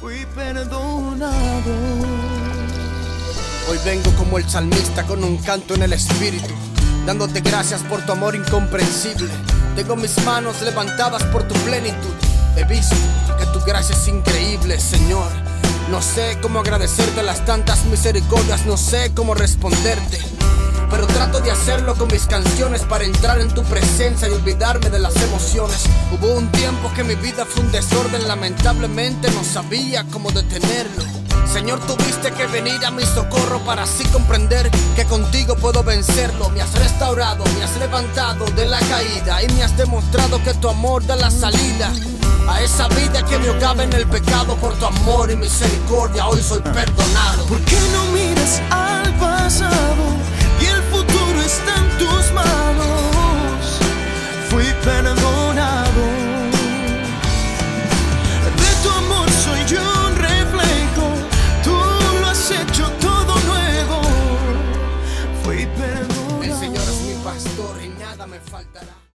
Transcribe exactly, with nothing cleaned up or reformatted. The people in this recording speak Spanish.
fui perdonado. Hoy vengo como el salmista con un canto en el espíritu, dándote gracias por tu amor incomprensible. Tengo mis manos levantadas por tu plenitud. He visto que tu gracia es increíble, Señor. No sé cómo agradecerte las tantas misericordias, no sé cómo responderte, pero trato de hacerlo con mis canciones para entrar en tu presencia y olvidarme de las emociones. Hubo un tiempo que mi vida fue un desorden, lamentablemente no sabía cómo detenerlo. Señor, tuviste que venir a mi socorro para así comprender que contigo puedo vencerlo. Me has restaurado, me has levantado de la caída y me has demostrado que tu amor da la salida a esa vida que me ahogaba en el pecado. Por tu amor y misericordia hoy soy perdonado. ¿Por qué no miras al pasado y el futuro está en tus manos? Fui perdonado. De tu amor soy yo un reflejo, tú lo has hecho todo nuevo. Fui perdonado. El Señor es mi pastor y nada me faltará.